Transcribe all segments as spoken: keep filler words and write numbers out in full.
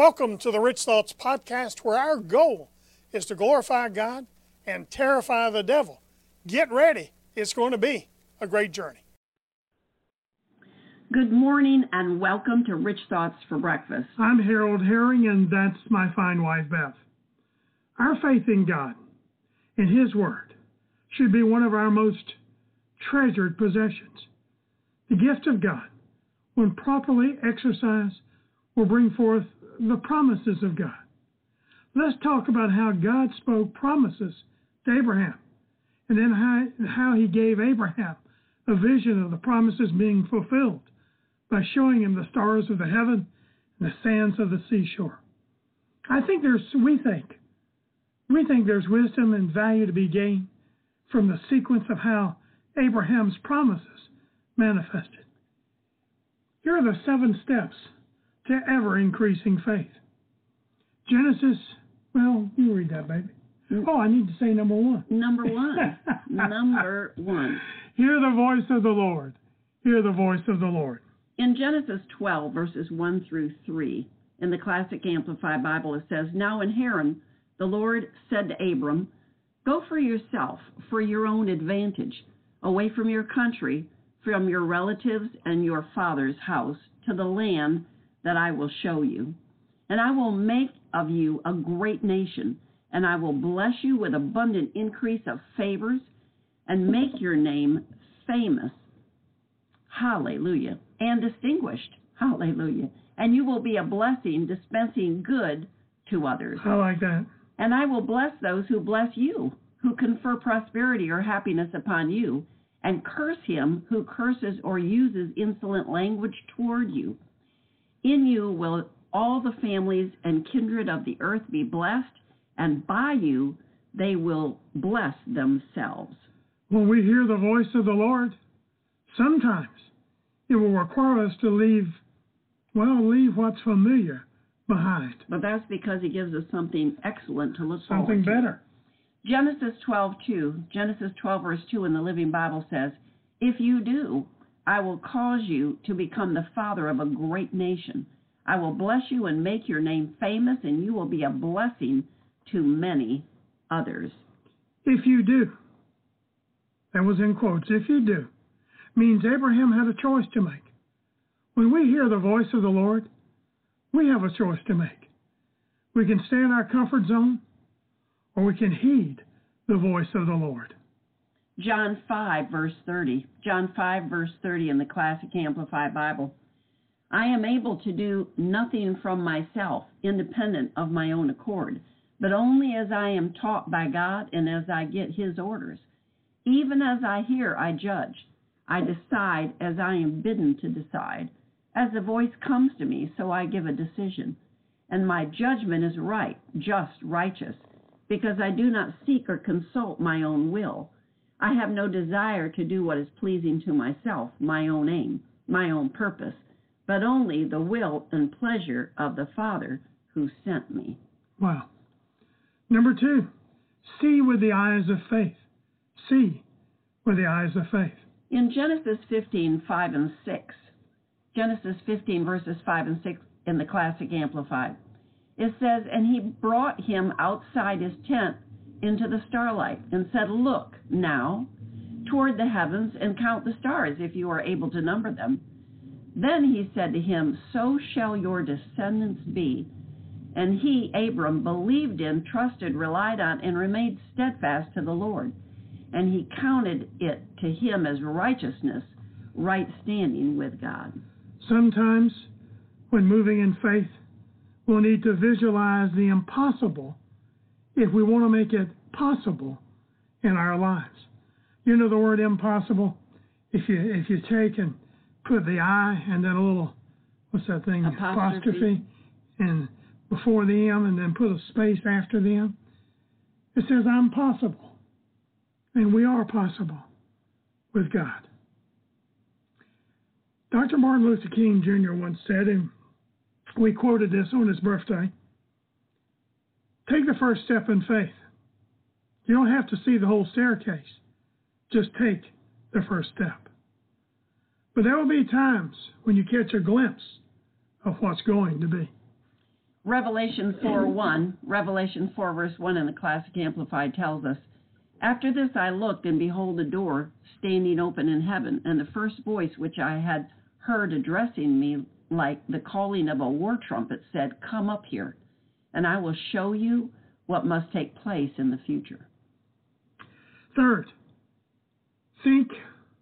Welcome to the Rich Thoughts Podcast, where our goal is to glorify God and terrify the devil. Get ready. It's going to be a great journey. Good morning and welcome to Rich Thoughts for Breakfast. I'm Harold Herring, and that's my fine wife, Beth. Our faith in God and His Word should be one of our most treasured possessions. The gift of God, when properly exercised, will bring forth the promises of God. Let's talk about how God spoke promises to Abraham, and then how, how He gave Abraham a vision of the promises being fulfilled by showing him the stars of the heaven and the sands of the seashore. I think there's, we think, we think there's wisdom and value to be gained from the sequence of how Abraham's promises manifested. Here are the seven steps to ever-increasing faith. Genesis, well, you read that, baby. Oh, I need to say number one. Number one. Number one. Hear the voice of the Lord. Hear the voice of the Lord. In Genesis twelve, verses one through three, in the Classic Amplified Bible, it says, Now in Haran, the Lord said to Abram, Go for yourself, for your own advantage, away from your country, from your relatives and your father's house, to the land that I will show you. And I will make of you a great nation, and I will bless you with abundant increase of favors, and make your name famous. Hallelujah. And distinguished. Hallelujah. And you will be a blessing, dispensing good to others. I like that. And I will bless those who bless you, who confer prosperity or happiness upon you, and curse him who curses or uses insolent language toward you. In you will all the families and kindred of the earth be blessed, and by you they will bless themselves. When we hear the voice of the Lord, sometimes it will require us to leave, well, leave what's familiar behind. But that's because He gives us something excellent to look forward to. Something better. Genesis twelve two, Genesis twelve verse two in the Living Bible says, If you do, I will cause you to become the father of a great nation. I will bless you and make your name famous, and you will be a blessing to many others. If you do. That was in quotes. If you do. Means Abraham had a choice to make. When we hear the voice of the Lord, we have a choice to make. We can stay in our comfort zone, or we can heed the voice of the Lord. John five, verse thirty. John five, verse thirty in the Classic Amplified Bible. I am able to do nothing from myself, independent of my own accord, but only as I am taught by God and as I get His orders. Even as I hear, I judge. I decide as I am bidden to decide. As the voice comes to me, so I give a decision. And my judgment is right, just, righteous, because I do not seek or consult my own will. I have no desire to do what is pleasing to myself, my own aim, my own purpose, but only the will and pleasure of the Father who sent me. Wow. Number two, see with the eyes of faith. See with the eyes of faith. In Genesis fifteen, five and six, Genesis fifteen, verses five and six in the Classic Amplified, it says, And he brought him outside his tent into the starlight, and said, Look now toward the heavens, and count the stars, if you are able to number them. Then he said to him, So shall your descendants be. And he, Abram, believed in, trusted, relied on, and remained steadfast to the Lord. And he counted it to him as righteousness, right standing with God. Sometimes, when moving in faith, we'll need to visualize the impossible if we want to make it possible in our lives. You know the word impossible? If you if you take and put the I and then a little, what's that thing? Apostrophe. Apostrophe and before the M, and then put a space after the M. It says, I'm possible. And we are possible with God. Doctor Martin Luther King Junior once said, and we quoted this on his birthday, take the first step in faith. You don't have to see the whole staircase. Just take the first step. But there will be times when you catch a glimpse of what's going to be. Revelation four one, Revelation four verse one in the Classic Amplified tells us, "After this I looked, and behold a door standing open in heaven, and the first voice which I had heard addressing me like the calling of a war trumpet said, 'Come up here, and I will show you what must take place in the future.'" Third, think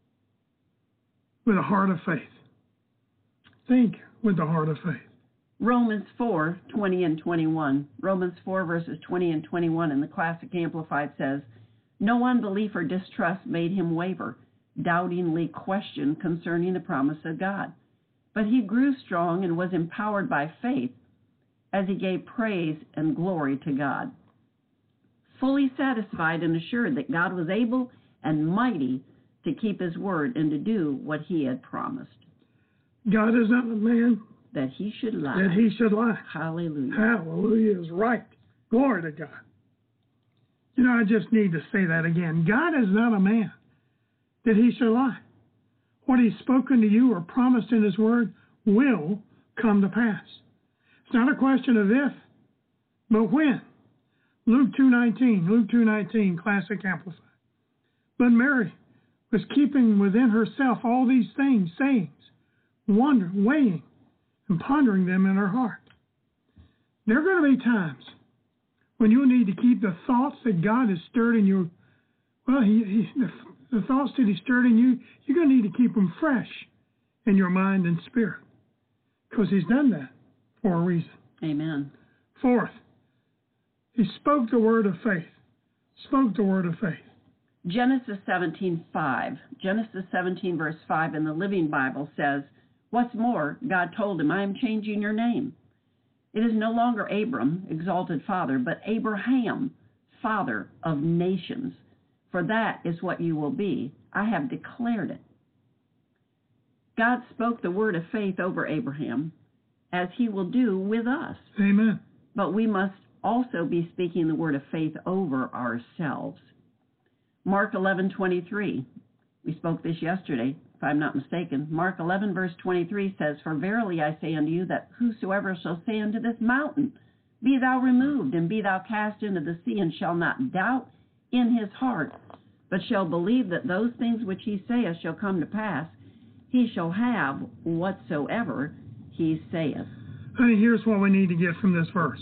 with a heart of faith. Think with the heart of faith. Romans four twenty and twenty-one. Romans four verses twenty and twenty-one in the Classic Amplified says, "No unbelief or distrust made him waver, doubtingly questioned concerning the promise of God. But he grew strong and was empowered by faith as he gave praise and glory to God, fully satisfied and assured that God was able and mighty to keep his word and to do what he had promised." God is not a man that he should lie. That he should lie. Hallelujah. Hallelujah is right. Glory to God. You know, I just need to say that again. God is not a man that he should lie. What he's spoken to you or promised in his word will come to pass. It's not a question of if, but when. Luke two nineteen, Luke two nineteen, Classic Amplified. "But Mary was keeping within herself all these things, sayings, wondering, weighing, and pondering them in her heart." There are going to be times when you need to keep the thoughts that God has stirred in you. Well, he, he, the, the thoughts that he stirred in you, you're going to need to keep them fresh in your mind and spirit, because he's done that for a reason. Amen. Fourth, he spoke the word of faith. Spoke the word of faith. Genesis seventeen five. Genesis seventeen verse five in the Living Bible says, "What's more, God told him, I am changing your name. It is no longer Abram, exalted father, but Abraham, father of nations. For that is what you will be. I have declared it." God spoke the word of faith over Abraham, as he will do with us. Amen. But we must also be speaking the word of faith over ourselves. Mark eleven twenty-three. We spoke this yesterday, if I'm not mistaken. Mark eleven verse twenty-three says, "For verily I say unto you, that whosoever shall say unto this mountain, Be thou removed, and be thou cast into the sea, and shall not doubt in his heart, but shall believe that those things which he saith shall come to pass, he shall have whatsoever he saith." Honey, here's what we need to get from this verse.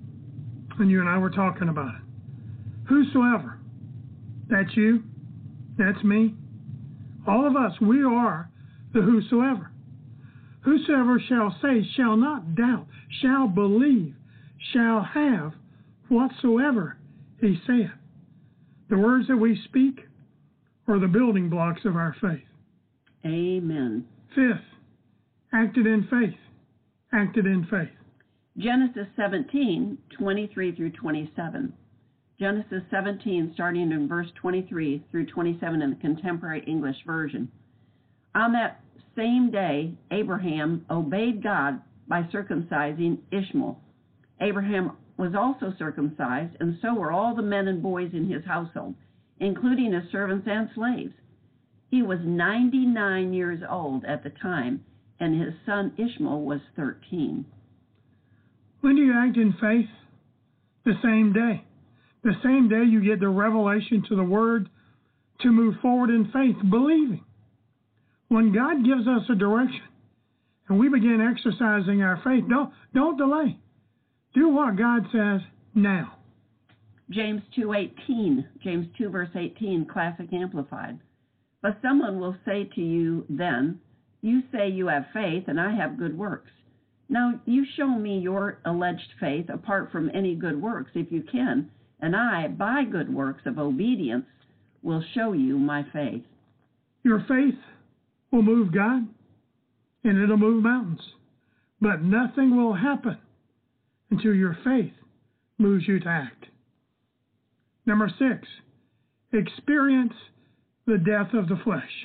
And you and I were talking about it. Whosoever. That's you. That's me. All of us, we are the whosoever. Whosoever shall say, shall not doubt, shall believe, shall have whatsoever he saith. The words that we speak are the building blocks of our faith. Amen. Fifth, acted in faith. Acted in faith. Genesis seventeen twenty-three through twenty-seven. Genesis seventeen, starting in verse twenty-three through twenty-seven in the Contemporary English Version. "On that same day, Abraham obeyed God by circumcising Ishmael. Abraham was also circumcised, and so were all the men and boys in his household, including his servants and slaves. He was ninety-nine years old at the time, and his son Ishmael was thirteen. When do you act in faith? The same day. The same day you get the revelation to the word to move forward in faith, believing. When God gives us a direction and we begin exercising our faith, don't, don't delay. Do what God says now. James two eighteen, James two verse eighteen, Classic Amplified. "But someone will say to you then, You say you have faith and I have good works. Now you show me your alleged faith apart from any good works if you can, and I, by good works of obedience, will show you my faith." Your faith will move God, and it'll move mountains. But nothing will happen until your faith moves you to act. Number six, experience the death of the flesh.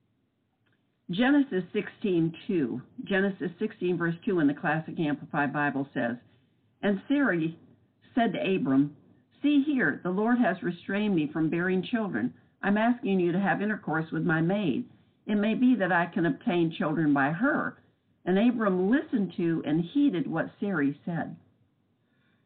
Genesis sixteen two. Genesis sixteen verse two in the Classic Amplified Bible says, "And Sarai said to Abram, See here, the Lord has restrained me from bearing children. I'm asking you to have intercourse with my maid. It may be that I can obtain children by her." And Abram listened to and heeded what Sarai said.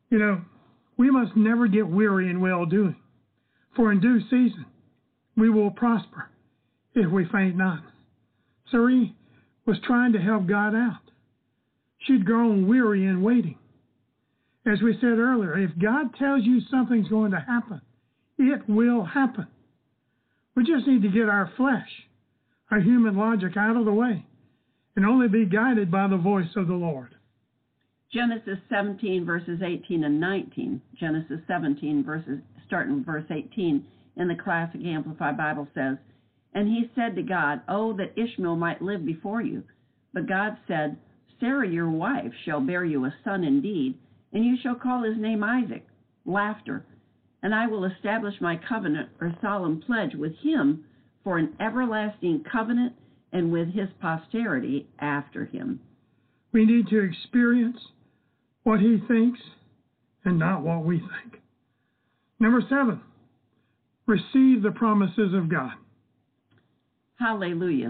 You know, we must never get weary in well-doing, for in due season we will prosper if we faint not. Sarai was trying to help God out. She'd grown weary in waiting. As we said earlier, if God tells you something's going to happen, it will happen. We just need to get our flesh, our human logic out of the way, and only be guided by the voice of the Lord. Genesis seventeen, verses eighteen and nineteen. Genesis seventeen, verses starting verse eighteen in the Classic Amplified Bible says, "And he said to God, Oh, that Ishmael might live before you. But God said, Sarah your wife shall bear you a son indeed, and you shall call his name Isaac, laughter. And I will establish my covenant or solemn pledge with him for an everlasting covenant and with his posterity after him." We need to experience what he thinks and not what we think. Number seven, receive the promises of God. Hallelujah.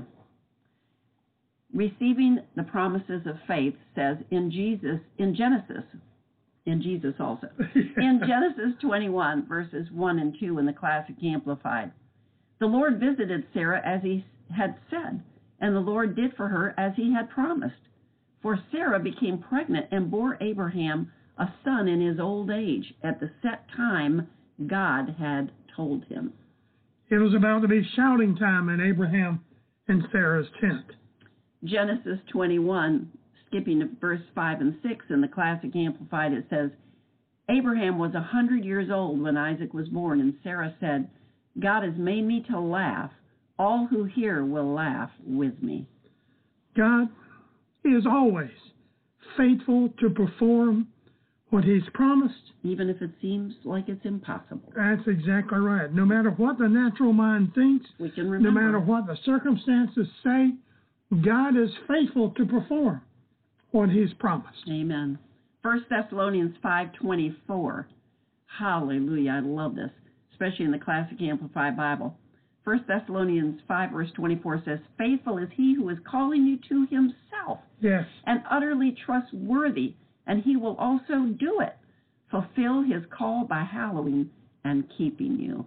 Receiving the promises of faith says in Jesus, in Genesis, in Jesus also, in Genesis twenty-one, verses one and two in the Classic Amplified, the Lord visited Sarah as he had said, and the Lord did for her as he had promised. For Sarah became pregnant and bore Abraham a son in his old age at the set time God had told him. It was about to be shouting time in Abraham and Sarah's tent. Genesis twenty-one, skipping to verse five and six in the Classic Amplified, it says, Abraham was a hundred years old when Isaac was born, and Sarah said, God has made me to laugh. All who hear will laugh with me. God is always faithful to perform what he's promised. Even if it seems like it's impossible. That's exactly right. No matter what the natural mind thinks, we can remember. No matter what the circumstances say, God is faithful to perform what he's promised. Amen. First Thessalonians five twenty-four. Hallelujah. I love this, especially in the Classic Amplified Bible. First Thessalonians five, verse twenty-four says, Faithful is he who is calling you to himself. Yes. And utterly trustworthy, and he will also do it. Fulfill his call by hallowing and keeping you.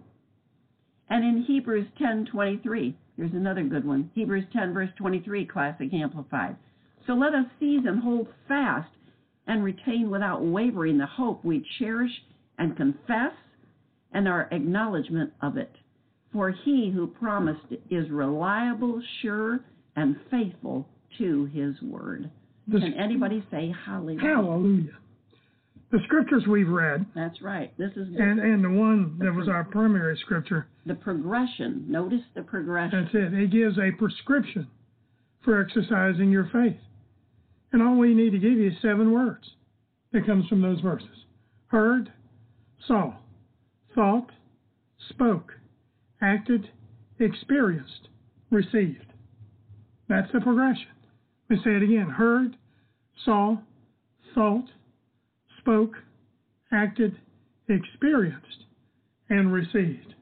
And in Hebrews ten twenty-three, here's another good one. Hebrews ten, verse twenty-three, Classic Amplified. So let us seize and hold fast and retain without wavering the hope we cherish and confess and our acknowledgement of it. For he who promised is reliable, sure, and faithful to his word. This, Can anybody say hallelujah? Hallelujah. The scriptures we've read. That's right. This is the, and, and the one that was our primary scripture. The progression. Notice the progression. That's it. It gives a prescription for exercising your faith. And all we need to give you is seven words that comes from those verses. Heard, saw, thought, spoke, acted, experienced, received. That's the progression. We say it again. Heard, saw, thought, spoke, acted, experienced, and received.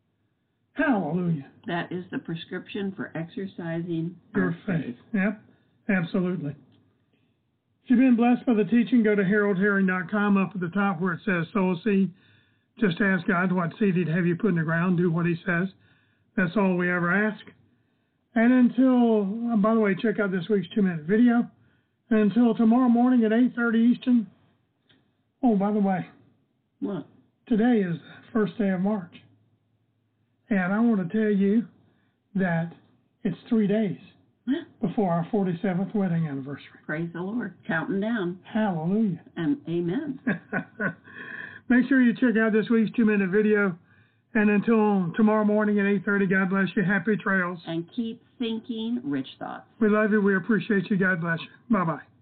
Hallelujah. That is the prescription for exercising your our faith. faith. Yep, absolutely. If you've been blessed by the teaching, go to harold herring dot com. Up at the top where it says sow a seed. Just ask God what seed he'd have you put in the ground. Do what he says. That's all we ever ask. And until, oh, by the way, check out this week's two-minute video. And until tomorrow morning at eight thirty Eastern. Oh, by the way. What? Today is the first day of March. And I want to tell you that it's three days before our forty-seventh wedding anniversary. Praise the Lord. Counting down. Hallelujah. And amen. Make sure you check out this week's two-minute video. And until tomorrow morning at eight thirty, God bless you. Happy trails. And keep thinking rich thoughts. We love you. We appreciate you. God bless you. Bye-bye.